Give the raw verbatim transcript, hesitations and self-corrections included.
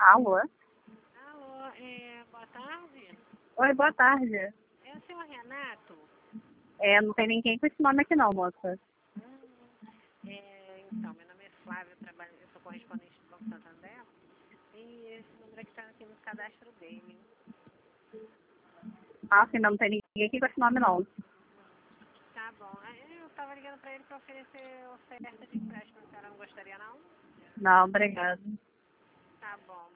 Alô? Alô, é, boa tarde. Oi, boa tarde. É o senhor Renato? É, não tem ninguém com esse nome aqui não, moça. Hum, é, então, meu nome é Flávia, eu, trabalho, eu sou correspondente do Banco Santander. E esse número aqui está aqui no cadastro dele. Ah, sim, não tem ninguém aqui com esse nome não. Tá bom. É, eu estava ligando para ele para oferecer oferta de empréstimo. A senhora não gostaria, não? Não, obrigada. Tá bom.